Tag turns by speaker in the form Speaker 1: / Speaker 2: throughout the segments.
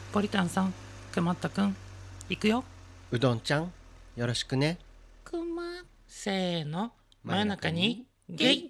Speaker 1: ポリタンさん、くまったくん、行くよ。
Speaker 2: うどんちゃんよろしくね。
Speaker 1: くま、せーの、真夜中にゲイ。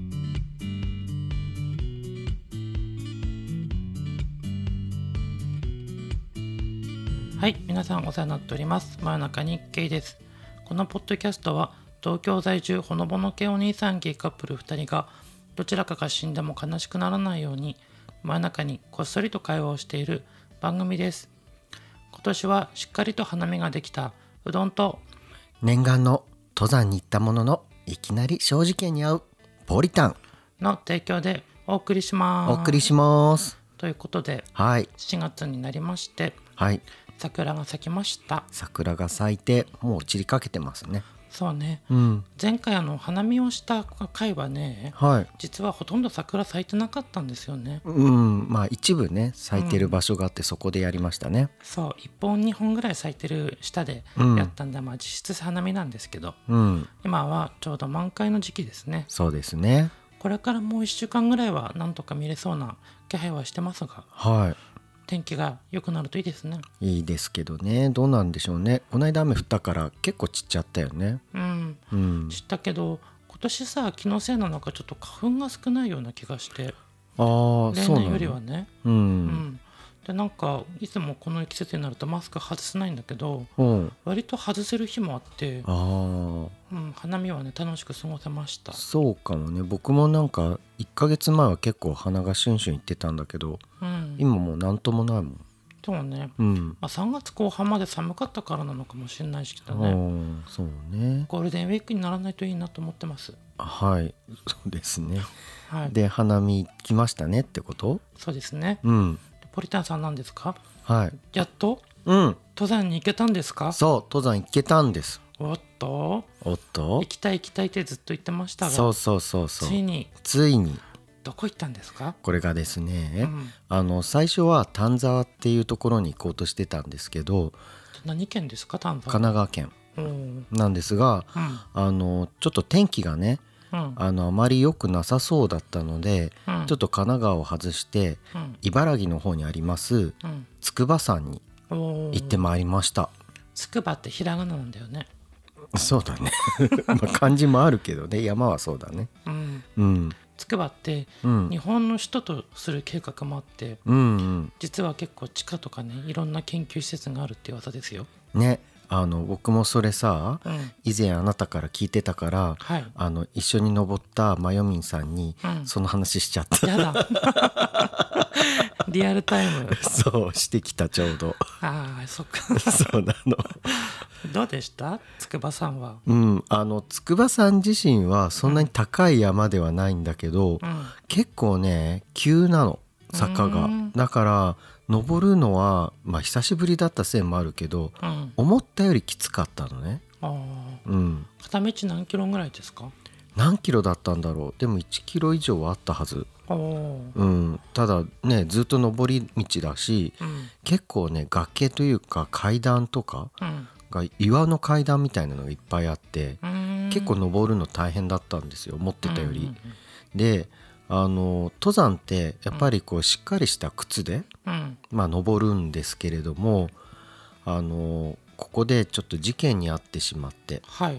Speaker 1: はい、皆さんお世話になっております。真夜中にゲイです。このポッドキャストは東京在住ほのぼの系お兄さんゲイカップル2人がどちらかが死んでも悲しくならないように真夜中にこっそりと会話をしている番組です。今年はしっかりと花見ができたうどんと
Speaker 2: 念願の登山に行ったもののいきなり小事件に遭うポリタン
Speaker 1: の提供でお送りします。
Speaker 2: お送りします。
Speaker 1: ということで、
Speaker 2: はい
Speaker 1: 7月になりまして
Speaker 2: はい、
Speaker 1: 桜が咲きました。
Speaker 2: 桜が咲いてもう散りかけてますね。
Speaker 1: そうね、前回花見をした回はね、
Speaker 2: はい、
Speaker 1: 実はほとんど桜咲いてなかったんですよね。
Speaker 2: まあ一部ね咲いてる場所があってそこでやりましたね。
Speaker 1: そう1本2本ぐらい咲いてる下でやったんで、まあ実質花見なんですけど、今はちょうど満開の時期ですね。
Speaker 2: そうですね。
Speaker 1: これからもう1週間ぐらいはなんとか見れそうな気配はしてますが、
Speaker 2: はい
Speaker 1: 天気が良くなるといいですね。
Speaker 2: いいですけどね、どうなんでしょうね。この間雨降ったから結構散っちゃったよね。散
Speaker 1: ったけど今年さ、気のせいなのかちょっと花粉が少ないような気がして、
Speaker 2: 例
Speaker 1: 例年よりはね。でなんかいつもこの季節になるとマスク外せないんだけど、割と外せる日もあって、花見はね楽しく過ごせました。
Speaker 2: そうかもね。僕もなんか1ヶ月前は結構鼻がシュンシュンいってたんだけど、今もうなんともないもん。
Speaker 1: そうね、3月後半まで寒かったからなのかもしれないしね。
Speaker 2: そうね。
Speaker 1: ゴールデンウィークにならないといいなと思ってます。
Speaker 2: はい、そうですね。
Speaker 1: はい、
Speaker 2: で花見来ましたねってこと？
Speaker 1: そうですね。ポリタンさんなんですか？
Speaker 2: はい。
Speaker 1: やっと登山に行けたんですか？
Speaker 2: そう、登山行けたんです。
Speaker 1: おっと行きたいってずっと言ってましたが、
Speaker 2: そう
Speaker 1: ついにどこ行ったんですか？
Speaker 2: これがですね、最初は丹沢っていうところに行こうとしてたんですけど。
Speaker 1: 何県ですか？丹沢。
Speaker 2: 神奈川県なんですが、ちょっと天気がね、あまり良くなさそうだったので、ちょっと神奈川を外して、茨城の方にあります筑波山に行ってまいりました。
Speaker 1: 筑波ってひらがななんだよね。
Speaker 2: そうだねまあ漢字もあるけどね、山はそうだね。
Speaker 1: 筑波って日本の首都とする計画もあって、実は結構地下とかね、いろんな研究施設があるっていう噂ですよ
Speaker 2: ね。僕もそれさ、以前あなたから聞いてたから、一緒に登ったマヨミンさんにその話しちゃった。
Speaker 1: やだリアルタイム
Speaker 2: そうしてきた、ちょうど。
Speaker 1: そっか
Speaker 2: そうなの
Speaker 1: どうでした筑波山は？
Speaker 2: 筑波山自身はそんなに高い山ではないんだけど、結構ね急なの、坂が。だから登るのは、久しぶりだったせいもあるけど、思ったよりきつかったのね。
Speaker 1: 片道何キロぐらいですか？
Speaker 2: 何キロだったんだろう。でも1キロ以上はあったはず。ただね、ずっと登り道だし、結構ね崖というか階段とかが、岩の階段みたいなのがいっぱいあって、結構登るの大変だったんですよ、思ってたより。で登山ってやっぱりこうしっかりした靴で、登るんですけれども、ここでちょっと事件に遭ってしまって、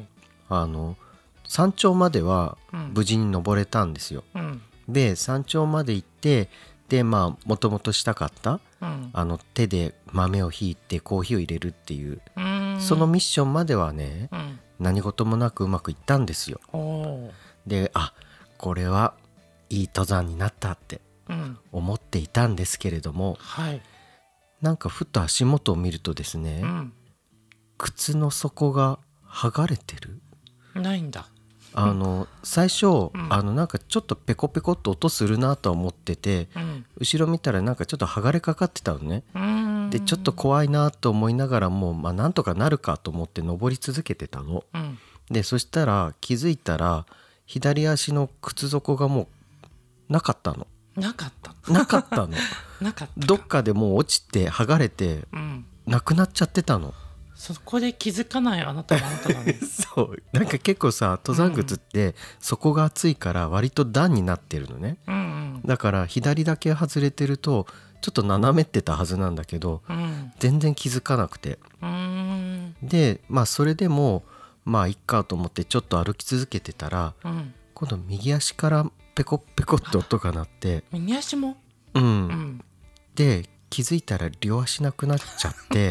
Speaker 2: 山頂までは無事に登れたんですよ。で山頂まで行って、でもともとしたかった、手で豆をひいてコーヒーを入れるっていう、そのミッションまではね、何事もなくうまくいったんですよ。でこれはいい登山になったって思っていたんですけれども、なんかふと足元を見るとですね、靴の底が剥がれてる。
Speaker 1: ないんだ。
Speaker 2: 最初、なんかちょっとペコペコっと音するなとは思ってて、後ろ見たらなんかちょっと剥がれかかってたのね。でちょっと怖いなと思いながらも、なんとかなるかと思って登り続けてたの。でそしたら気づいたら左足の靴底がもうなかったの。なかったのどっかでもう落ちて剥がれて、なくなっちゃってたの。
Speaker 1: そこで気づかないあなたがあなただね
Speaker 2: そうなんか結構さ、登山靴って底が厚いから割と段になってるのね。だから左だけ外れてるとちょっちょっと斜めってたはずなんだけど、全然気づかなくて、でそれでもいっかと思ってちょっと歩き続けてたら、今度右足からペコペコって音が鳴って、
Speaker 1: 右足も、
Speaker 2: で気づいたら両足なくなっちゃって、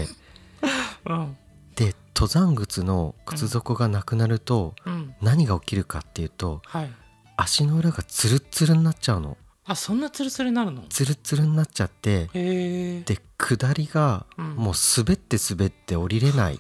Speaker 2: で登山靴の靴底がなくなると、何が起きるかっていうと、足の裏がツルツルになっちゃうの。
Speaker 1: そんなツルツルになるの？
Speaker 2: ツルツルになっちゃって、で下りがもう滑って滑って降りれない、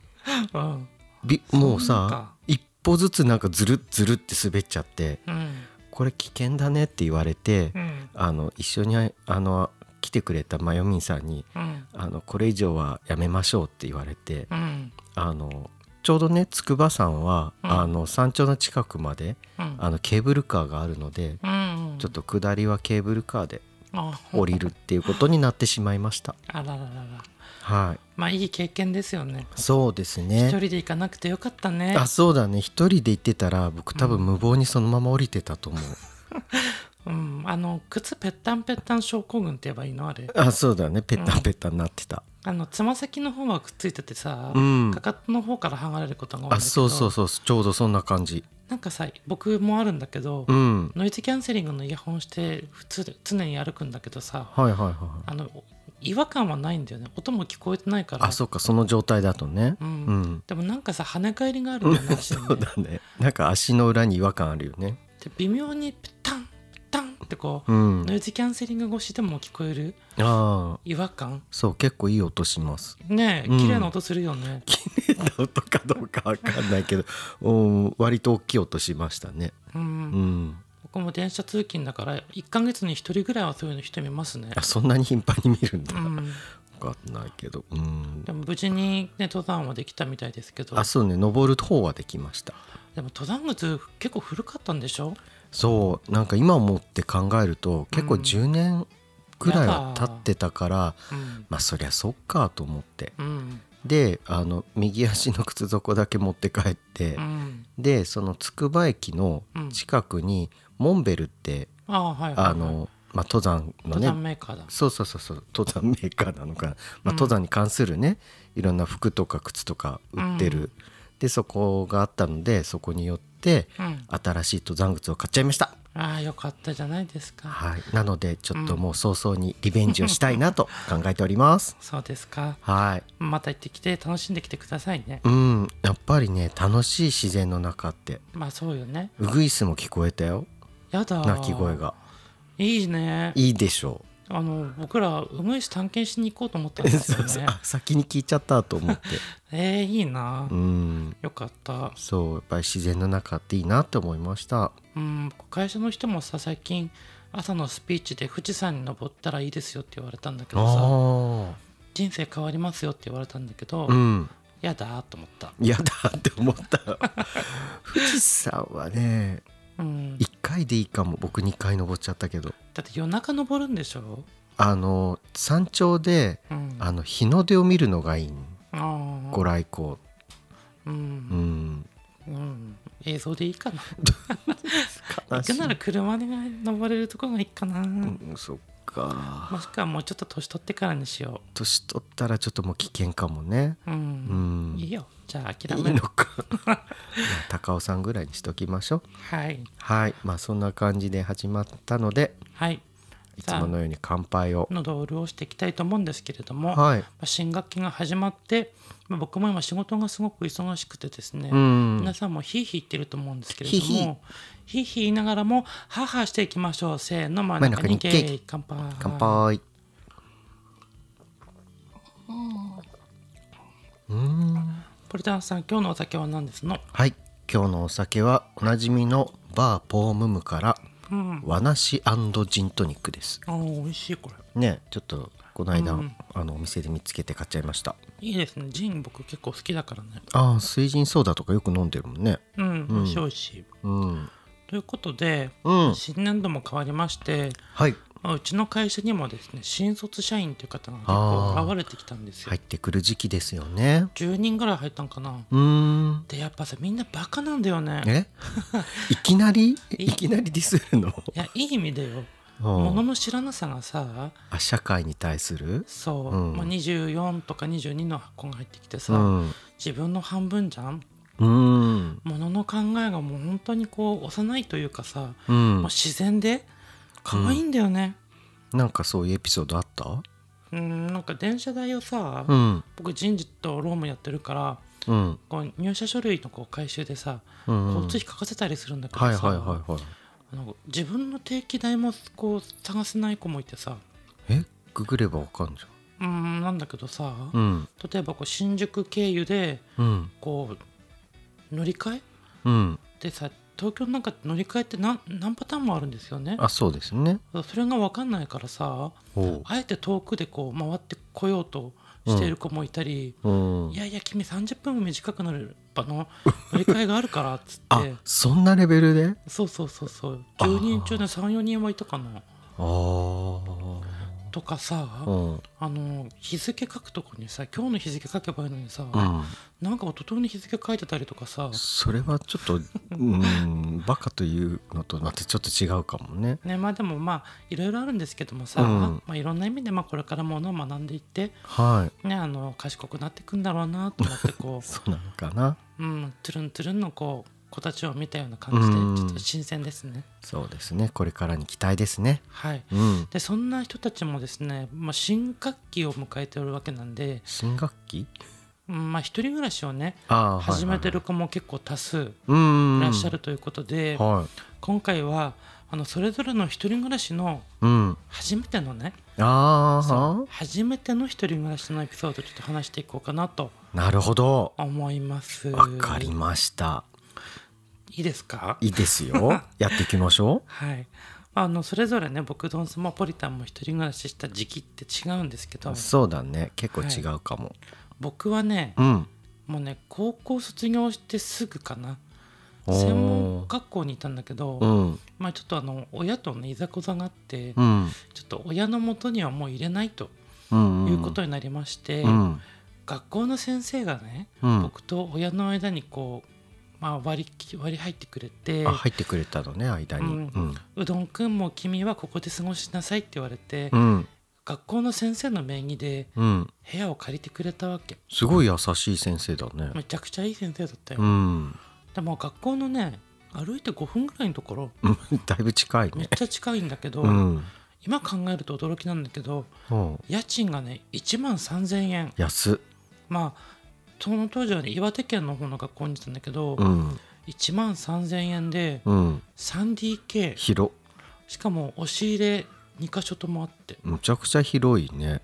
Speaker 2: もうさ一歩ずつなんかズルッズルって滑っちゃって、これ危険だねって言われて、一緒に来てくれたマヨミンさんに、これ以上はやめましょうって言われて、ちょうどね筑波山は、山頂の近くまで、ケーブルカーがあるので、ちょっと下りはケーブルカーで降りるっていうことになってしまいました。
Speaker 1: あらららら。
Speaker 2: はい。
Speaker 1: いい経験ですよね。
Speaker 2: そうですね。
Speaker 1: 一人で行かなくてよかったね。
Speaker 2: そうだね。一人で行ってたら僕多分無謀にそのまま降りてたと思う。
Speaker 1: 靴ペッタンペッタン症候群って言えばいいのあれ。
Speaker 2: そうだね。ペッタンペッタンになってた。
Speaker 1: つま先の方はくっついててさ、かかとの方から剥がれることが多いんだけど。
Speaker 2: そうちょうどそんな感じ。
Speaker 1: なんかさ、僕もあるんだけど、ノイズキャンセリングのイヤホンして常に歩くんだけどさ、違和感はないんだよね。音も聞こえてないから。
Speaker 2: そうか、その状態だとね。
Speaker 1: でもなんかさ、跳ね返りがあるんだよね。
Speaker 2: そうだね。なんか足の裏に違和感あるよね。
Speaker 1: で微妙にペタンペタンってこう、ノイズキャンセリング越しでも聞こえる違和感。
Speaker 2: そう、結構いい音します
Speaker 1: ね。綺麗な音するよね。
Speaker 2: 綺麗な音かどうか分かんないけど割と大きい音しましたね。僕も電車通勤だから1ヶ月に1人ぐらいはそういうの人見ますね。そんなに頻繁に見るんだ。分かんないけど、
Speaker 1: でも無事に、ね、登山はできたみたいですけど。
Speaker 2: そうね、登る方はできました。
Speaker 1: でも登山靴結構古かったんでしょ？
Speaker 2: そう、なんか今思って考えると結構10年ぐらいは経ってたから、そりゃそっかと思って、で右足の靴底だけ持って帰って、でそのつくば駅の近くにモンベルって登山のね、
Speaker 1: 登山メーカーだ。
Speaker 2: そう登山メーカーなのかな、登山に関するねいろんな服とか靴とか売ってる、でそこがあったのでそこに寄って、新しい登山靴を買っちゃいました。
Speaker 1: よかったじゃないですか。
Speaker 2: なのでちょっともう早々にリベンジをしたいなと考えております。
Speaker 1: そうですか。
Speaker 2: ま
Speaker 1: た行ってきて楽しんできてくださいね。
Speaker 2: やっぱりね楽しい自然の中って。
Speaker 1: そうよね。
Speaker 2: ウグイスも聞こえたよ。
Speaker 1: やだ。
Speaker 2: 鳴き声が。
Speaker 1: いいね。
Speaker 2: いいでしょう。
Speaker 1: 僕らウグイス探検しに行こうと思ったんですよね。
Speaker 2: 先に聞いちゃったと思って。
Speaker 1: いいな。よかった。
Speaker 2: そう、やっぱり自然の中っていいなって思いました。
Speaker 1: 会社の人もさ、最近朝のスピーチで富士山に登ったらいいですよって言われたんだけどさ、人生変わりますよって言われたんだけど、やだと思った。やだって思った
Speaker 2: 富士山はね、1回でいいかも。僕2回登っちゃったけど。
Speaker 1: だって夜中登るんでしょ。
Speaker 2: 山頂で、日の出を見るのがいい。ご来光。
Speaker 1: 映像でいいかな。行くなら車で登れるところがいいかな。
Speaker 2: そっか。
Speaker 1: もしくはもうちょっと年取ってからにしよう。
Speaker 2: 年取ったらちょっともう危険かもね。
Speaker 1: いいよ。じゃあ諦める。
Speaker 2: いいのか。高尾さんぐらいにしときましょう。そんな感じで始まったので、いつものように乾杯を。
Speaker 1: 喉を潤していきたいと思うんですけれども、新学期が始まって、僕も今仕事がすごく忙しくてですね、皆さんもヒーヒー言ってると思うんですけれども、ヒーヒー言いながらもハーハーしていきましょう。せーの、真ん中に乾杯。
Speaker 2: 乾杯。
Speaker 1: ポリタンさん、今日のお酒は何ですの？
Speaker 2: 今日のお酒はおなじみのバーポームムから和梨&ジントニックです。
Speaker 1: 美味しいこれ
Speaker 2: ね。ちょっとこの間、お店で見つけて買っちゃいました。
Speaker 1: いいですね。ジン僕結構好きだからね。
Speaker 2: 水ジンソーダとかよく飲んでるもんね。
Speaker 1: 美味しい美味しい。ということで、新年度も変わりまして、うちの会社にもですね、新卒社員という方が結構現れてきたんですよ。
Speaker 2: 入ってくる時期ですよね。
Speaker 1: 10人ぐらい入ったんかな。でやっぱさ、みんなバカなんだよね。
Speaker 2: いきなりディスるの？
Speaker 1: いや、いい意味でよ。 物の知らなさがさ、
Speaker 2: 社会に対する
Speaker 1: そう、24とか22の子が入ってきてさ、自分の半分じゃん。物の考えがもう本当にこう幼いというかさ、もう自然で可愛いんだよね。
Speaker 2: なんかそういうエピソードあった？
Speaker 1: なんか電車代をさ、僕人事と労務やってるから、こう入社書類のこう回収でさ、交通費書かせたりするんだけどさ、自分の定期代もこう探せない子もいてさ、
Speaker 2: ググればわかんじ
Speaker 1: ゃん。なんだけどさ、例えばこう新宿経由でこう乗り換え、でさ、東京なんか乗り換えって何パターンもあるんですよね。
Speaker 2: そうですね。
Speaker 1: それが分かんないからさ、あえて遠くでこう回ってこようとしている子もいたり、いやいや君30分も短くなる場の乗り換えがあるからっつって
Speaker 2: そんなレベルで？
Speaker 1: そう10人中で 3,4 人はいたかな。とかさ、日付書くとこにさ、今日の日付書けばいいのにさ、なんか一昨日に日付書いてたりとかさ、
Speaker 2: それはちょっとバカというのとまたちょっと違うかもね。
Speaker 1: でもいろいろあるんですけどもさ、いろんな意味でこれからものを学んでいって、賢くなっていくんだろうなと思ってこう
Speaker 2: そうなのかな。
Speaker 1: トゥルントゥルンのこう子たちを見たような感じで、ちょっと新鮮ですね。
Speaker 2: そうですね、これからに期待ですね。
Speaker 1: はい、でそんな人たちもですね、新学期を迎えておるわけなんで。
Speaker 2: 新学期？
Speaker 1: 一人暮らしをね始めてる子も結構多数いらっしゃるということで、今回はそれぞれの一人暮らしの初めてのね、初めての一人暮らしのエピソードをちょっと話していこうかなと。
Speaker 2: なるほど、
Speaker 1: 思います。
Speaker 2: わかりました。
Speaker 1: いいですか？
Speaker 2: いいですよやっていきましょう。
Speaker 1: はい、それぞれね、僕ドンスモポリタンも一人暮らしした時期って違うんですけど。
Speaker 2: そうだね、結構違うかも。
Speaker 1: 僕はね、もうね高校卒業してすぐかな、専門学校にいたんだけど、ちょっと親とねいざこざがあって、ちょっと親の元にはもう入れないということになりまして、学校の先生がね、僕と親の間にこう、割り入ってくれて、
Speaker 2: 入ってくれたのね、間に。
Speaker 1: うどんくんも君はここで過ごしなさいって言われて、学校の先生の名義で部屋を借りてくれたわけ。
Speaker 2: すごい優しい先生だね。
Speaker 1: めちゃくちゃいい先生だったよ。でも学校のね、歩いて5分ぐらいのところ
Speaker 2: だいぶ近いね。
Speaker 1: めっちゃ近いんだけど、今考えると驚きなんだけど、家賃がね13,000円。
Speaker 2: 安っ。
Speaker 1: その当時はね岩手県の方の学校に行ったんだけど、13,000円で 3DK、
Speaker 2: 広。
Speaker 1: しかも押し入れ2か所ともあって、
Speaker 2: むちゃくちゃ広いね。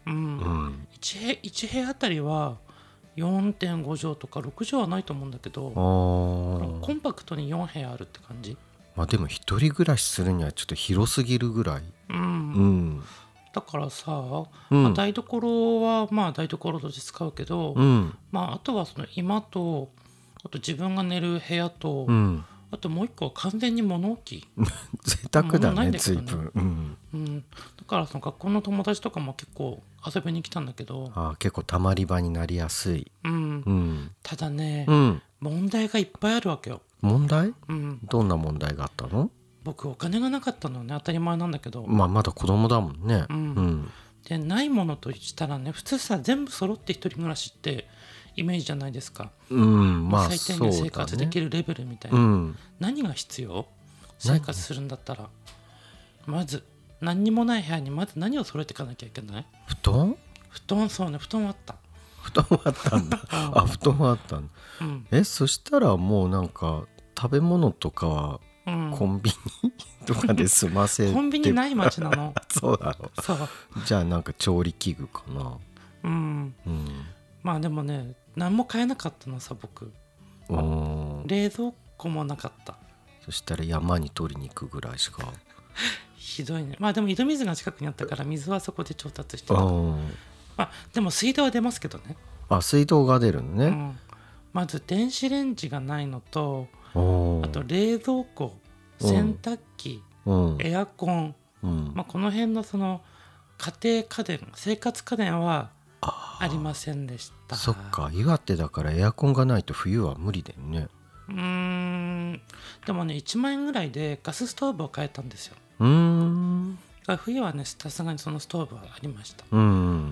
Speaker 1: 1部屋あたりは 4.5 畳とか6畳はないと思うんだけど、コンパクトに4部屋あるって感じ。
Speaker 2: でも一人暮らしするにはちょっと広すぎるぐらい。
Speaker 1: だからさ、台所は台所として使うけど、あとはその居間と、あと自分が寝る部屋と、あともう一個は完全に物置
Speaker 2: 贅沢だね、随分。
Speaker 1: だからその学校の友達とかも結構遊びに来たんだけど、
Speaker 2: 結構たまり場になりやすい。
Speaker 1: ただね、問題がいっぱいあるわけよ。
Speaker 2: 問題？どんな問題があったの？
Speaker 1: 僕お金がなかったのね、当たり前なんだけど。
Speaker 2: まだ子供だもんね。
Speaker 1: でないものとしたらね、普通さ全部揃って一人暮らしってイメージじゃないですか。最低限生活できるレベルみたいな。何が必要？生活するんだったらまず何にもない部屋にまず何を揃えていかなきゃいけない？布団。そうね、布団あった。
Speaker 2: 布団あったんだ。布団あったんだ。そしたらもうなんか食べ物とかはコンビニとかで済ませて
Speaker 1: コンビニない街なの。
Speaker 2: そうだろう。じゃあなんか調理器具かな。で
Speaker 1: もね、何も買えなかったのさ、僕。冷蔵庫もなかった。
Speaker 2: そしたら山に取りに行くぐらいしか。
Speaker 1: ひどいね。でも井戸水が近くにあったから水はそこで調達してた。でも水道は出ますけどね。
Speaker 2: 水道が出るのね。
Speaker 1: まず電子レンジがないのと、あと冷蔵庫、洗濯機、エアコン、この辺のその家庭家電、生活家電はありませんでした。
Speaker 2: そっか、岩手だからエアコンがないと冬は無理だよね。
Speaker 1: でもね、1万円ぐらいでガスストーブを買えたんですよ。 冬はねさすがにそのストーブはありました。
Speaker 2: うん、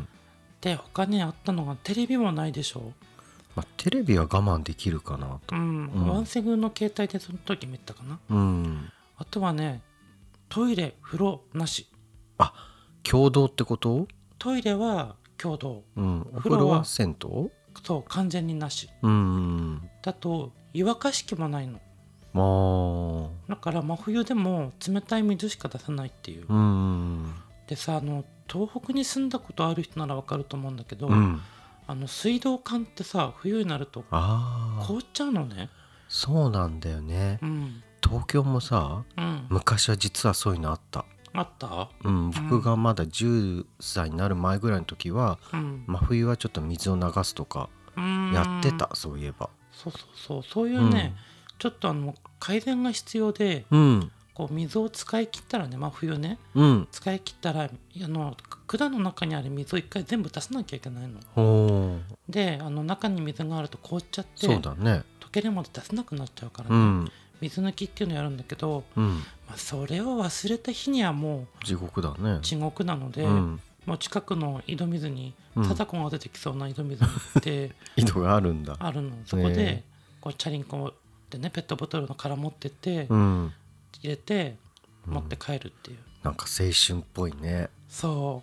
Speaker 1: で他にあったのがテレビもないでしょ。
Speaker 2: まあ、テレビは我慢できるかなと、
Speaker 1: ワンセグの携帯でその時見たかな、あとはねトイレ風呂なし。
Speaker 2: あ、共同ってこと？
Speaker 1: トイレは共同、
Speaker 2: お風呂は銭湯？
Speaker 1: そう完全になし、だと湯沸かし器もないの。だから真冬でも冷たい水しか出さないっていう、でさ東北に住んだことある人なら分かると思うんだけど、水道管ってさ冬になると凍っちゃうのね。
Speaker 2: そうなんだよね、東京もさ、昔は実はそういうのあった。
Speaker 1: あった？
Speaker 2: 僕がまだ10歳になる前ぐらいの時は、真冬はちょっと水を流すとかやってた、そういえば。
Speaker 1: そういうね、ちょっと改善が必要で、こう水を使い切ったらね、真冬ね、使い切ったら管の中にある水を一回全部出さなきゃいけないの。で中に水があると凍っちゃって、
Speaker 2: そうだね、
Speaker 1: 溶けるまで出せなくなっちゃうからね、水抜きっていうのやるんだけど、それを忘れた日にはもう
Speaker 2: 地獄だね。
Speaker 1: 地獄なので、もう近くの井戸水に貞子が出てきそうな井戸水に行って
Speaker 2: 井戸があるんだ。
Speaker 1: あるの。そこでこうチャリンコでねペットボトルの殻持ってって、入れて持って帰るっていう、
Speaker 2: なんか青春っぽいね。
Speaker 1: そう、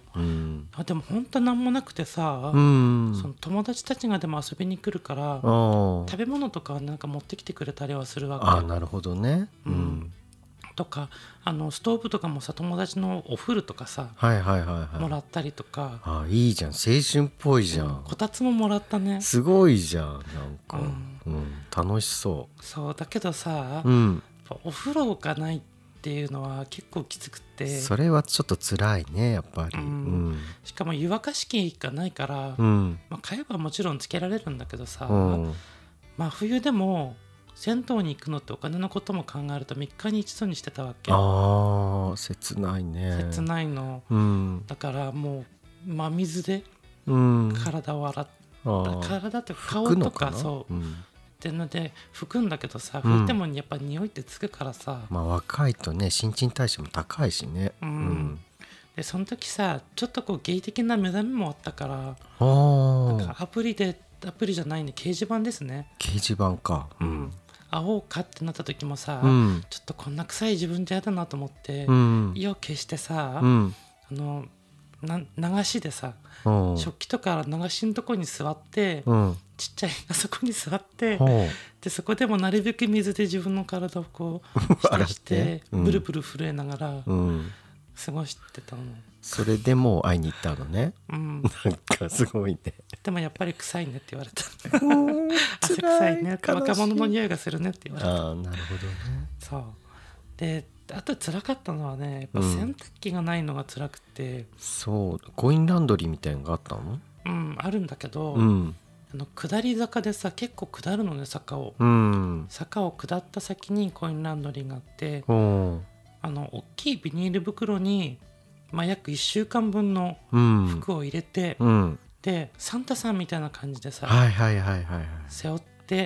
Speaker 1: でも本当なんもなくてさ、その友達たちがでも遊びに来るから、食べ物とかなんか持ってきてくれたりはするわけ。
Speaker 2: あ、なるほどね。
Speaker 1: とかストーブとかもさ友達のお風呂とかさ、もらったりとか。
Speaker 2: あ、いいじゃん、青春っぽいじゃん。
Speaker 1: こたつももらったね。
Speaker 2: すごいじゃん、なんか、楽しそう。
Speaker 1: そうだけどさ、お風呂がないっていうのは結構きつくて、
Speaker 2: それはちょっと辛いねやっぱり、
Speaker 1: しかも湯沸かし器がないから、買えばもちろんつけられるんだけどさ、冬でも銭湯に行くのってお金のことも考えると3日に一度にしてたわけ。
Speaker 2: 切ないね。
Speaker 1: 切ないの、だからもう真水で体を洗った、体って顔とかそうってので拭くんだけどさ、拭いてもやっぱ匂いってつくからさ、
Speaker 2: 若いとね新陳代謝も高いしね、
Speaker 1: でその時さちょっとこうゲイ的な目覚めもあったから、なんかアプリじゃないね、掲示板ですね。
Speaker 2: 掲示板か。
Speaker 1: 会おうかってなった時もさ、ちょっとこんな臭い自分じゃ嫌だなと思って、意を消してさ、流しでさ、食器とか流しのとこに座って、ちっちゃいあそこに座って、でそこでもなるべく水で自分の体をこう浸してブルブル震えながら過ごしてたの。
Speaker 2: それでもう会いに行ったのね。なんかすごいね。
Speaker 1: でもやっぱり臭いねって言われた。汗臭いね、若者の匂いがするねって言われた。
Speaker 2: なるほどね。
Speaker 1: そうで、あと辛かったのはね、やっぱ洗濯機がないのが辛くて、
Speaker 2: そうコインランドリーみたいなのがあったの？
Speaker 1: あるんだけど、下り坂でさ結構下るのね、坂を下った先にコインランドリーがあって、大きいビニール袋に、約1週間分の服を入れて、でサンタさんみたいな感じでさ、背負って、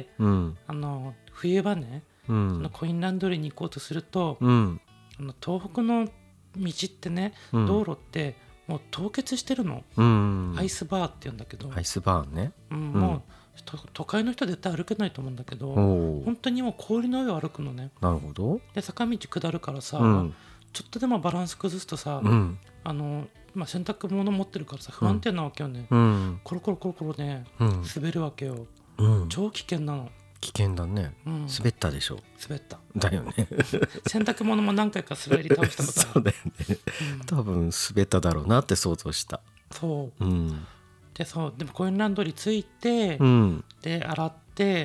Speaker 1: 冬場ね、そのコインランドリーに行こうとすると、東北の道ってね、道路ってもう凍結してるの、アイスバーって言うんだけど、
Speaker 2: アイスバーね、
Speaker 1: もう都会の人は絶対歩けないと思うんだけど、本当にもう氷の上を歩くのね。
Speaker 2: なるほど。
Speaker 1: で坂道下るからさ、ちょっとでもバランス崩すとさ、洗濯物持ってるからさ不安定なわけよね、コロコロコロコロね、滑るわけよ、超危険なの。
Speaker 2: 危険だね、滑ったでしょ。
Speaker 1: 滑った
Speaker 2: だよね。
Speaker 1: 洗濯物も何回か滑り倒したことある。
Speaker 2: そうだよね、多分滑っただろうなって想像した。
Speaker 1: そう、でもコインランドリーついて、で洗って、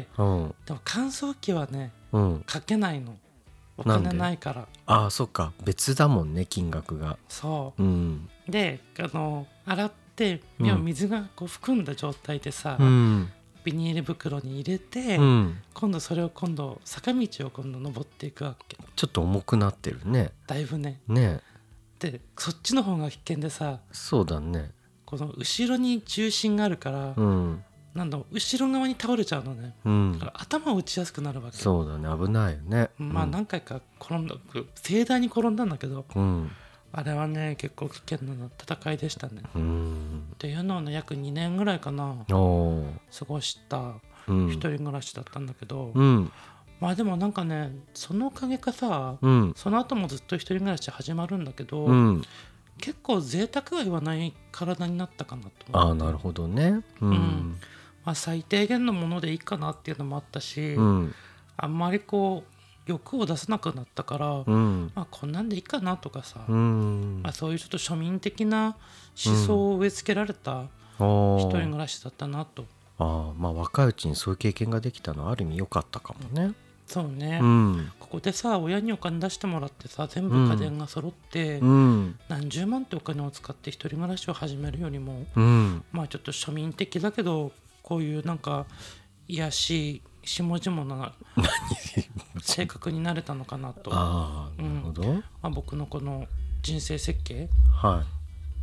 Speaker 1: でも乾燥機はね、かけないの、お金ないから。
Speaker 2: そっか、別だもんね金額が。
Speaker 1: そう、で洗って水がこう含んだ状態でさ、ビニール袋に入れて、今度それを坂道を登っていくわけ。
Speaker 2: ちょっと重くなってるね、
Speaker 1: だいぶね。でそっちの方が危険でさ。そうだね。この後ろに重心があるから、後ろ側に倒れちゃうのね、だから頭を打ちやすくなるわけ。そうだね、危ないよね。何回か盛大に転んだんだけど、 あれはね結構危険な戦いでしたね。っていうのをね約2年ぐらいかな過ごした一人暮らしだったんだけど、まあでもなんかねそのおかげかさ、その後もずっと一人暮らし始まるんだけど、結構贅沢は言わない体になったかなと思って。
Speaker 2: なるほどね。
Speaker 1: まあ、最低限のものでいいかなっていうのもあったし、あんまりこう欲を出さなくなったから、まあ、こんなんでいいかなとかさ、まあ、そういうちょっと庶民的な思想を植え付けられた一人暮らしだったなと。
Speaker 2: まあ若いうちにそういう経験ができたのはある意味良かったかもね。
Speaker 1: そうね、ここでさ親にお金出してもらってさ全部家電が揃って、何十万ってお金を使って一人暮らしを始めるよりも、まあちょっと庶民的だけどこういうなんか癒し下々な性格になれたのかなと。
Speaker 2: なるほど。
Speaker 1: まあ、僕のこの人生設計、
Speaker 2: はい、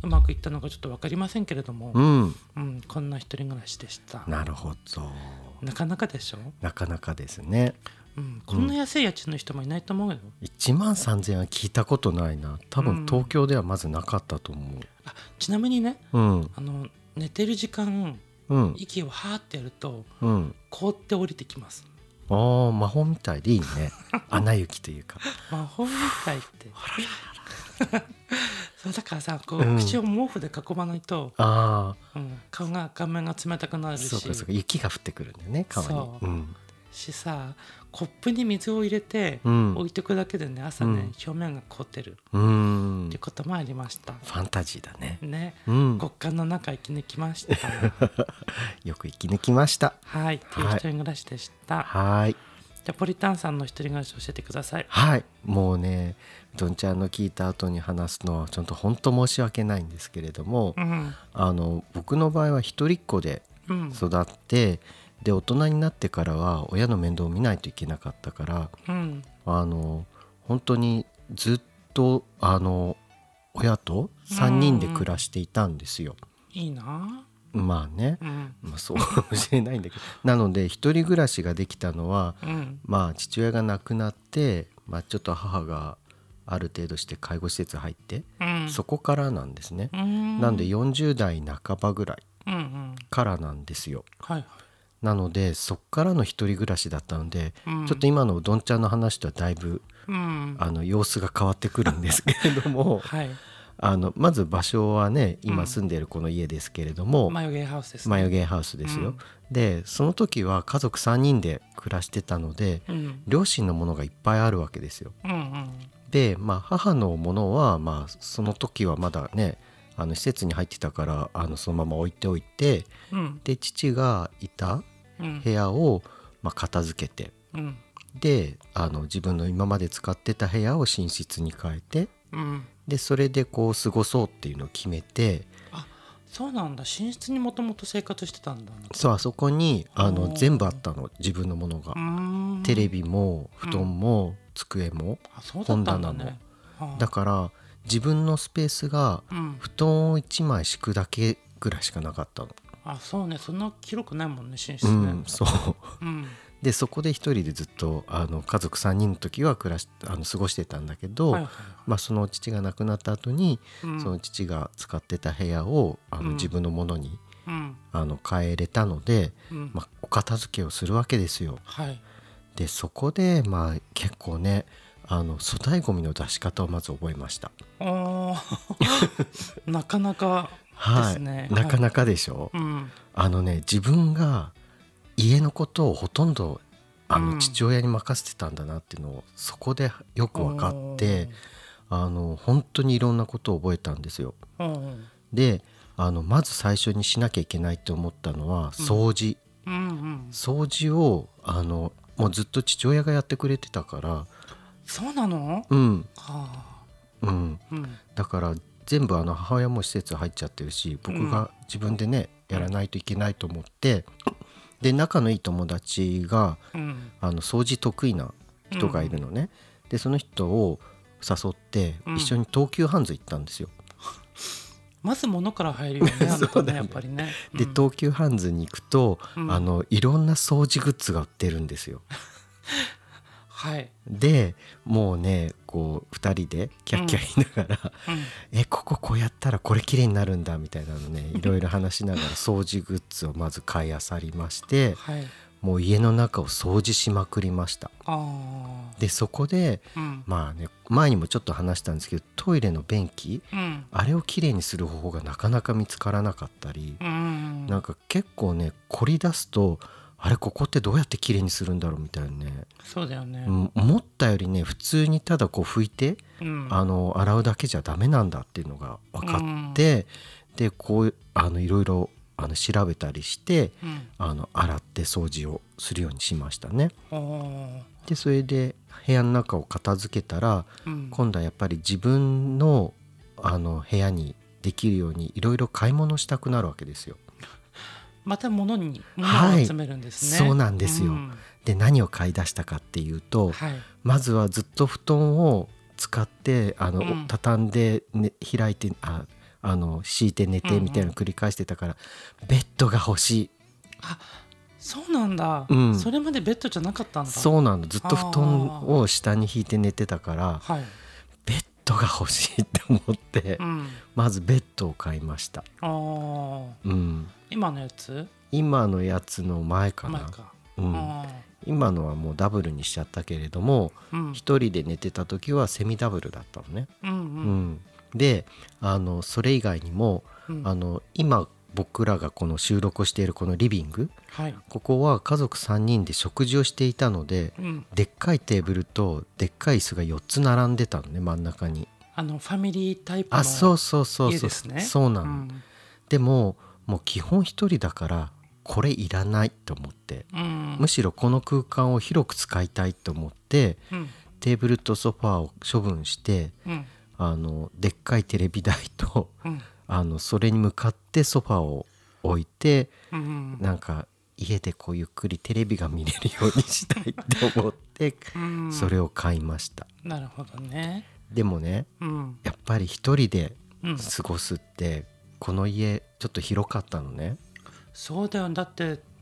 Speaker 1: うまくいったのかちょっと分かりませんけれども、こんな一人暮らしでした。
Speaker 2: なるほど。
Speaker 1: なかなかでしょ。
Speaker 2: なかなかですね。
Speaker 1: こんな安い家賃の人もいないと思うよ。
Speaker 2: 1万3000円は聞いたことないな。多分東京ではまずなかったと思う。
Speaker 1: ちなみにね、寝てる時間、息をはーってやると、凍って降りてきます。
Speaker 2: 魔法みたいでいいね。アナ雪というか
Speaker 1: 魔法みたいってそうだからさこう、口を毛布で囲まないと、顔面が冷たくなるし。
Speaker 2: そうか雪が降ってくるんだよね顔に。
Speaker 1: そうしさコップに水を入れて置いておくだけでね朝ね、表面が凍ってるっていうこともありました。
Speaker 2: ファンタジーだね。
Speaker 1: 極寒の中生き抜きました
Speaker 2: よく生き抜きました。
Speaker 1: はいっていう一人暮らしでした。
Speaker 2: はい。
Speaker 1: じゃあポリタンさんの一人暮らし教えてください。
Speaker 2: はい。もうねどんちゃんの聞いた後に話すのはちょっと本当申し訳ないんですけれども、僕の場合は一人っ子で育って、で大人になってからは親の面倒を見ないといけなかったから、本当にずっと親と3人で暮らしていたんですよ。
Speaker 1: いいな。
Speaker 2: まあね、そうかもしれないんだけどなので一人暮らしができたのは、まあ父親が亡くなって、ちょっと母がある程度して介護施設入って、そこからなんですね。なので40代半ばぐらいからなんですよ。なのでそっからの一人暮らしだったので、ちょっと今のうどんちゃんの話とはだいぶ、様子が変わってくるんですけれども、まず場所はね今住んでいるこの家ですけれども、
Speaker 1: マヨゲーハウスですね。
Speaker 2: マヨゲーハウスですよ。でその時は家族3人で暮らしてたので、両親のものがいっぱいあるわけですよ。で、母のものは、その時はまだね施設に入ってたからそのまま置いておいて、で父がいた部屋を、片付けて、で自分の今まで使ってた部屋を寝室に変えて、でそれでこう過ごそうっていうのを決めて。
Speaker 1: そうなんだ。寝室にもともと生活してたんだ。
Speaker 2: そうあそこに全部あったの自分のものが。テレビも布団も、机も本棚も。だから自分のスペースが布団を1枚敷くだけぐらいしかなかったの。
Speaker 1: そうね。そんな広くないもんね寝室ね。
Speaker 2: そう、でそこで一人でずっと家族3人の時は過ごしてたんだけど、その父が亡くなった後に、その父が使ってた部屋を自分のものに変えれたので、お片付けをするわけですよ。でそこで結構ね粗大ごみの出し方をまず覚えました。
Speaker 1: なかなかですね。
Speaker 2: なかなかでしょ。自分が家のことをほとんど父親に任せてたんだなっていうのをそこでよく分かって、本当にいろんなことを覚えたんですよ。でまず最初にしなきゃいけないと思ったのは掃除。掃除をもうずっと父親がやってくれてたから。
Speaker 1: そうなの？
Speaker 2: だから全部母親も施設入っちゃってるし、僕が自分でねやらないといけないと思って、で仲のいい友達が、掃除得意な人がいるのね。でその人を誘って一緒に東急ハンズ行ったんですよ。
Speaker 1: まず物から入るよね。そうだねやっぱりね。
Speaker 2: で東急ハンズに行くと、いろんな掃除グッズが売ってるんですよ。
Speaker 1: はい、
Speaker 2: でもうねこう2人でキャッキャ言いながら、ここうやったらこれ綺麗になるんだみたいなのねいろいろ話しながら掃除グッズをまず買い漁りまして、はい、もう家の中を掃除しまくりました。でそこで、まあね前にもちょっと話したんですけどトイレの便器、あれをきれいにする方法がなかなか見つからなかったり、なんか結構ね凝り出すとあれここってどうやってきれいにするんだろうみたいなね。
Speaker 1: そうだよね、
Speaker 2: 思ったよりね普通にただこう拭いて、洗うだけじゃダメなんだっていうのが分かって、でこういろいろ調べたりして、洗って掃除をするようにしましたね。でそれで部屋の中を片付けたら、今度はやっぱり自分の部屋にできるようにいろいろ買い物したくなるわけですよ。
Speaker 1: また物を集めるんですね。
Speaker 2: そうなんですよ、で何を買い出したかっていうと、まずはずっと布団を使って畳んで、開いて敷いて寝てみたいなのを繰り返してたから、ベッドが欲しい。
Speaker 1: あ、そうなんだ、それまでベッドじゃなかったんだ。
Speaker 2: そうなの、ずっと布団を下に引いて寝てたから、ベッドが欲しいって思って、まずベッドを買いました。
Speaker 1: 今のやつ？
Speaker 2: 今のやつの前かな。今のはもうダブルにしちゃったけれども、一人で寝てた時はセミダブルだったのね。でそれ以外にも、今僕らがこの収録をしているこのリビング、ここは家族3人で食事をしていたので、でっかいテーブルとでっかい椅子が4つ並んでたのね、真ん中に。
Speaker 1: ファミリータイプの家ですね。
Speaker 2: そうなの、でもう基本一人だからこれいらないと思って、むしろこの空間を広く使いたいと思って、テーブルとソファーを処分して、でっかいテレビ台と、それに向かってソファーを置いて、なんか家でこうゆっくりテレビが見れるようにしたいって思って、それを買いました。
Speaker 1: なるほどね。
Speaker 2: でもね、やっぱり一人で過ごすって、この家ちょっと広かったのね。
Speaker 1: そうだよ、だって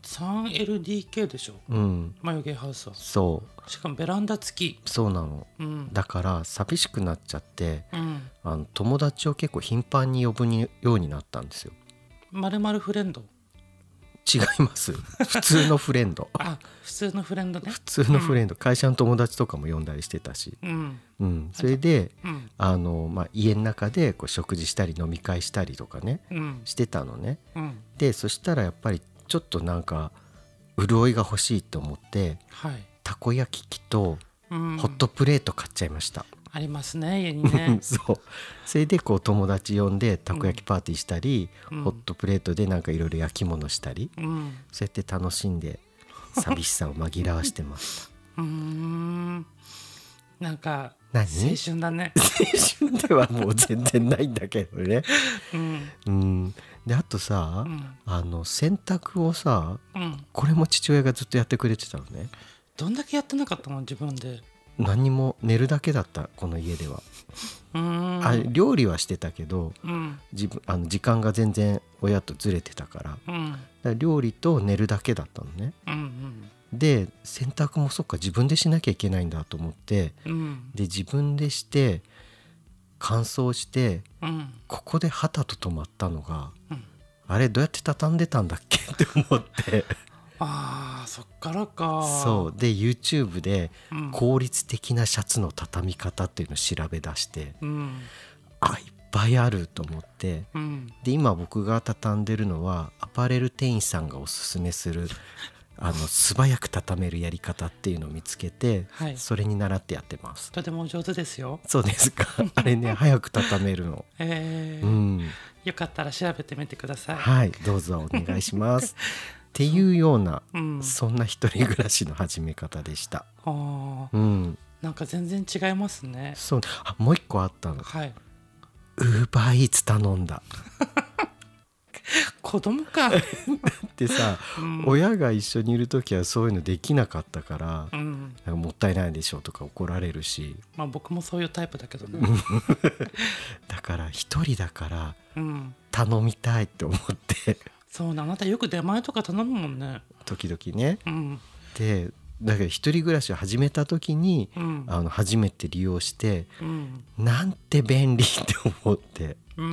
Speaker 1: 3LDK でしょ、眉毛ハウスは。そうしかもベランダ付き。
Speaker 2: そうなの、だから寂しくなっちゃって、友達を結構頻繁に呼ぶようになったんですよ。
Speaker 1: 〇〇フレンド？
Speaker 2: 違います普通のフレンド
Speaker 1: 普通のフレンドね。
Speaker 2: 普通のフレンド、会社の友達とかも呼んだりしてたし、それで、家の中でこう食事したり飲み会したりとかね、してたのね。でそしたらやっぱりちょっとなんか潤いが欲しいと思って、たこ焼き器とホットプレート買っちゃいました。
Speaker 1: ありますね、家にね
Speaker 2: それでこう友達呼んでたこ焼きパーティーしたり、ホットプレートでなんかいろいろ焼き物したり、そうやって楽しんで寂しさを紛らわしてました
Speaker 1: なんか青春だね。
Speaker 2: 青春ではもう全然ないんだけどね。であとさ、洗濯をさ、これも父親がずっとやってくれてたのね。
Speaker 1: どんだけやってなかったの自分で？
Speaker 2: 何も、寝るだけだったこの家では。料理はしてたけど、時間が全然親とずれてたから、だから料理と寝るだけだったのね。で洗濯もそっか自分でしなきゃいけないんだと思って、で自分でして乾燥して、ここではたと止まったのが、あれどうやって畳んでたんだっけって思って
Speaker 1: そっからか。
Speaker 2: そうで YouTube で効率的なシャツの畳み方っていうのを調べ出して、いっぱいあると思って、で今僕が畳んでるのはアパレル店員さんがおすすめする素早く畳めるやり方っていうのを見つけて、それに習ってやってます。
Speaker 1: とても上手ですよ。
Speaker 2: そうですかあれね早く畳めるの。
Speaker 1: よかったら調べてみてください。
Speaker 2: はい、どうぞお願いしますっていうような、そんな一人暮らしの始め方でした。
Speaker 1: なんか全然違いますね。
Speaker 2: そう、もう一個あったの。Uber Eats 頼んだ
Speaker 1: 子供か
Speaker 2: でさ、親が一緒にいる時はそういうのできなかったから、なんかもったいないでしょとか怒られるし、
Speaker 1: 僕もそういうタイプだけどね
Speaker 2: だから一人だから頼みたいって思って
Speaker 1: そうな、あなたよく出前とか頼むもんね。
Speaker 2: 時々ね、でだけど一人暮らしを始めた時に、初めて利用して、なんて便利って思って、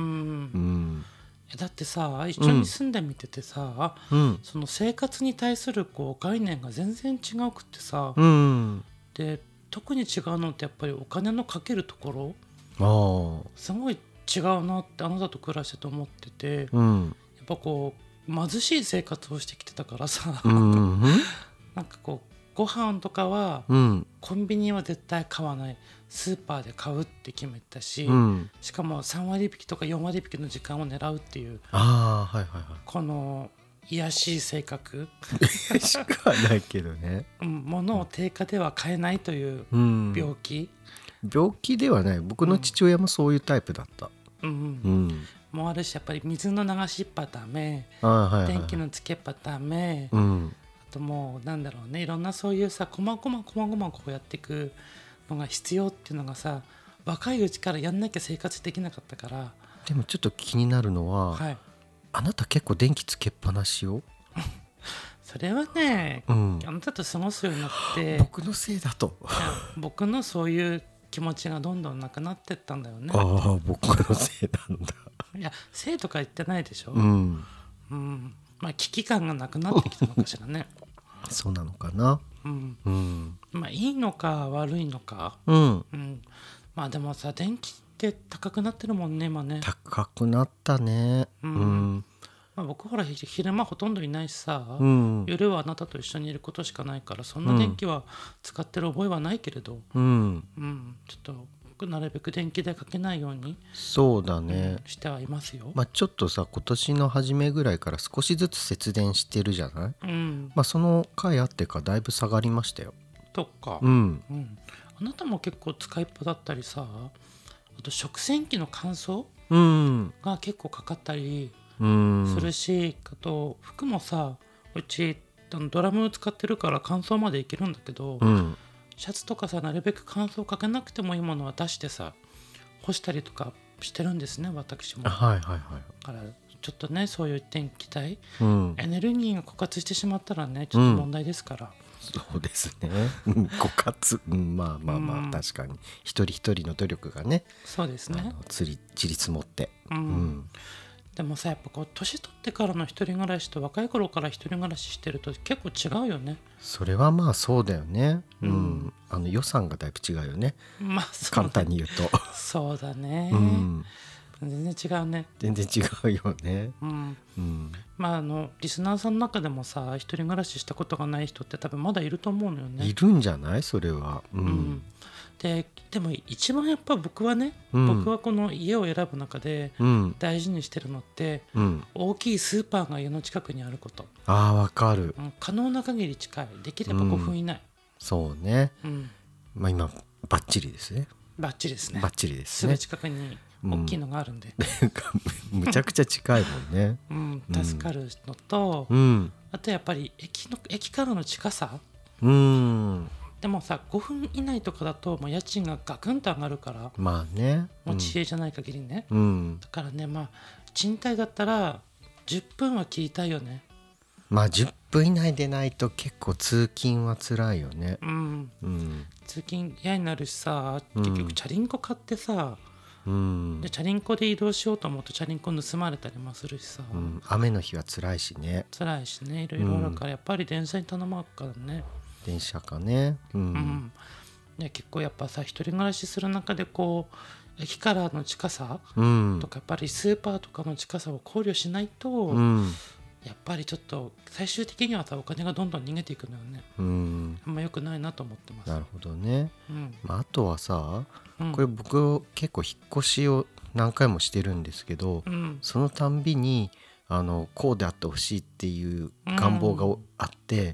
Speaker 1: だってさ一緒に住んでみててさ、その生活に対するこう概念が全然違うくってさ、で特に違うのってやっぱりお金のかけるところすごい違うなってあなたと暮らしてて思ってて、やっぱこう貧しい生活をしてきてたからさ、なんかこうご飯とかは、コンビニは絶対買わない、スーパーで買うって決めたし、しかも3割引きとか4割引きの時間を狙うっていう、この卑しい性格
Speaker 2: しかないけどね、
Speaker 1: 物を定価では買えないという病気、
Speaker 2: 病気ではない。僕の父親もそういうタイプだった、
Speaker 1: もあるし、やっぱり水の流しっぱダメ、電気のつけっぱダメ、あともうなんだろうね、いろんなそういうさ、こまこまこうやっていくのが必要っていうのがさ、若いうちからやんなきゃ生活できなかったから。
Speaker 2: でもちょっと気になるのは、あなた結構電気つけっぱなしよ
Speaker 1: それはね、あなたと過ごすようになって
Speaker 2: 僕のせいだと
Speaker 1: 僕のそういう気持ちがどんどんなくなってったんだよね。
Speaker 2: 僕のせいなんだ。
Speaker 1: いや、せいとか言ってないでしょ。まあ危機感がなくなってきたのかしらね
Speaker 2: そうなのかな。
Speaker 1: まあいいのか悪いのか、まあでもさ、電気って高くなってるもんね今ね。
Speaker 2: 高くなったね。
Speaker 1: まあ、僕ほら昼間ほとんどいないしさ、夜はあなたと一緒にいることしかないから、そんな電気は使ってる覚えはないけれど、ちょっとなるべく電気代かけないように
Speaker 2: そうだね、
Speaker 1: してはいますよ。
Speaker 2: まあ、ちょっとさ、今年の初めぐらいから少しずつ節電してるじゃない、まあ、その回あってかだいぶ下がりましたよ。
Speaker 1: とか、あなたも結構使いっぱだったりさ、あと食洗機の乾燥が結構かかったりするし、あと服もさ、うちドラム使ってるから乾燥までいけるんだけど、シャツとかさ、なるべく乾燥かけなくてもいいものは出してさ干したりとかしてるんですね、私も。だからちょっとね、そういう電気代、エネルギーが枯渇してしまったらね、ちょっと問題ですから。
Speaker 2: そうですね枯渇、まあ確かに一人一人の努力がね、
Speaker 1: そうですね、
Speaker 2: 散り積もって、
Speaker 1: でもさ、やっぱこう年取ってからの一人暮らしと若い頃から一人暮らししてると結構違うよね。
Speaker 2: それはまあそうだよね、予算がだいぶ違うよね、簡単に言うと
Speaker 1: そうだね、全然違うね。
Speaker 2: 全然違うよね。
Speaker 1: まあリスナーさんの中でもさ、一人暮らししたことがない人って多分まだいると思うのよね。
Speaker 2: いるんじゃない、それは。
Speaker 1: でも一番やっぱ僕はね、僕はこの家を選ぶ中で大事にしてるのって、大きいスーパーが家の近くにあること。
Speaker 2: わかる、
Speaker 1: 可能な限り近い、できれば5分以内。
Speaker 2: そうね、まあ今バッチリですね。
Speaker 1: バッチリですね。
Speaker 2: バッチリです
Speaker 1: ね。すぐ近くに大きいのがあるんで、
Speaker 2: むちゃくちゃ近いもんね。
Speaker 1: 助かるのと、あとやっぱり駅からの近さ。でもさ、5分以内とかだともう家賃がガクンと上がるから、
Speaker 2: まあね、
Speaker 1: 持ち家じゃない限りね、だからね、まあ賃貸だったら10分は切りたいよね。
Speaker 2: まあ10分以内でないと結構通勤は辛いよね。通勤嫌になるしさ、結局チャリンコ買ってさ、でチャリンコで移動しようと思うとチャリンコ盗まれたりもするしさ、 雨の日は辛いしね。
Speaker 1: 辛いしね、いろいろあるから、やっぱり電車に頼まるからね。
Speaker 2: 電車かね。
Speaker 1: 結構やっぱさ、一人暮らしする中でこう駅からの近さとか、やっぱりスーパーとかの近さを考慮しないと、やっぱりちょっと最終的にはさ、お金がどんどん逃げていくのよね。あんま良くないなと思ってます。
Speaker 2: なるほどね。あとはさ、これ僕結構引っ越しを何回もしてるんですけど、そのたんびにこうであってほしいっていう願望があって、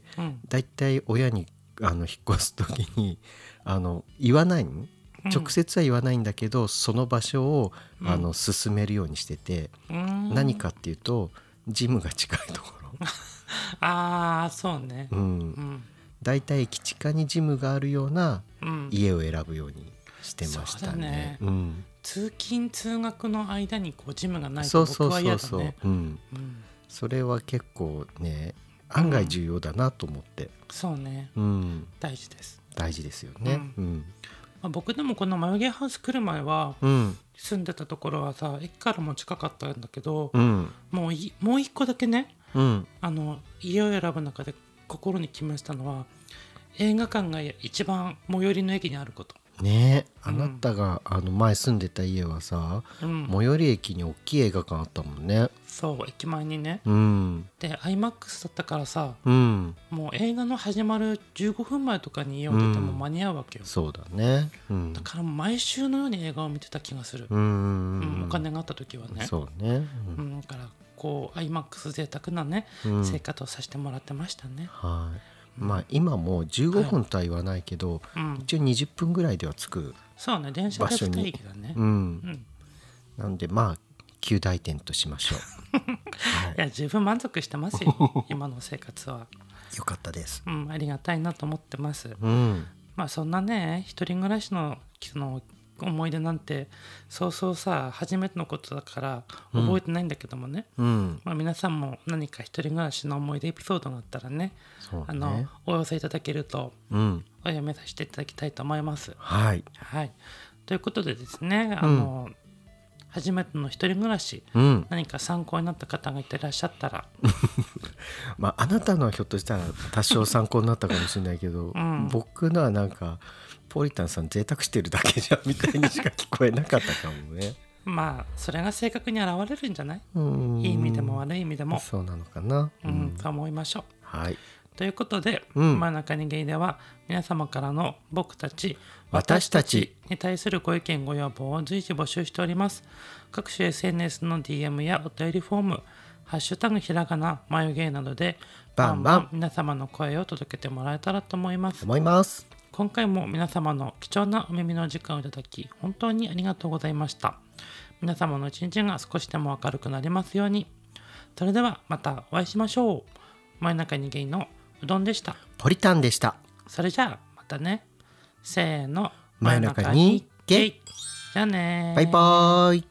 Speaker 2: だいたい親に引っ越す時に言わないん、直接は言わないんだけど、その場所を進めるようにしてて、何かっていうとジムが近いところ
Speaker 1: そうね、
Speaker 2: だいたい駅近にジムがあるような家を選ぶようにしてましたね。通
Speaker 1: 勤通学の間にこうジムがないと僕は嫌だね。
Speaker 2: それは結構ね、 案外重要だなと思って、
Speaker 1: そうね、大事です。
Speaker 2: 大事ですよね。
Speaker 1: 僕でもこの眉毛ハウス来る前は、住んでたところはさ、駅からも近かったんだけど、もう一個だけね、家を選ぶ中で心に決めしたのは、映画館が一番最寄りの駅にあること。
Speaker 2: ねえ、あなたが前住んでた家はさ、最寄り駅に大きい映画館あったもんね。
Speaker 1: そう、駅前にね、で IMAX だったからさ、もう映画の始まる15分前とかに家を出ても間に合うわけよ。
Speaker 2: そうだね、
Speaker 1: だから毎週のように映画を見てた気がする。お金があった時はね。
Speaker 2: そうね、
Speaker 1: だからこう IMAX 贅沢なね、生活をさせてもらってましたね。
Speaker 2: はい。まあ今も15分とは言わないけど、一応20分ぐらいでは着く。
Speaker 1: そうね、電車で近い駅だね。
Speaker 2: なんでまあ9大点としましょう。
Speaker 1: いや、十分満足してますよ今の生活は。
Speaker 2: よかったです。
Speaker 1: ありがたいなと思ってます。まあそんなね、一人暮らしの思い出なんてそうそうさ、初めてのことだから覚えてないんだけどもね、皆さんも何か一人暮らしの思い出エピソードがあったらね、お寄せいただけると、お読みさせていただきたいと思います。
Speaker 2: はい、
Speaker 1: ということでですね、初めての一人暮らし、何か参考になった方がいてらっしゃったら
Speaker 2: あなたのはひょっとしたら多少参考になったかもしれないけど、僕のはなんかポリタンさん贅沢してるだけじゃんみたいにしか聞こえなかったかもね。
Speaker 1: それが性格に現れるんじゃない？いい意味でも悪い意味でも。
Speaker 2: そうなのかな。
Speaker 1: と思いましょう。
Speaker 2: はい。
Speaker 1: ということで、真ん中にゲイでは皆様からの僕たち、
Speaker 2: 私たち
Speaker 1: に対するご意見ご要望を随時募集しております。各種 SNS の DM やお便りフォーム、ハッシュタグひらがな眉毛などでバンバン皆様の声を届けてもらえたらと思います。今回も皆様の貴重なお耳の時間をいただき本当にありがとうございました。皆様の一日が少しでも明るくなりますように。それではまたお会いしましょう。真ん中にゲイのうどんでした。
Speaker 2: ポリタンでした。
Speaker 1: それじゃあまたね。せーの、
Speaker 2: 真ん中にゲイ。
Speaker 1: じゃあね。
Speaker 2: バイバーイ。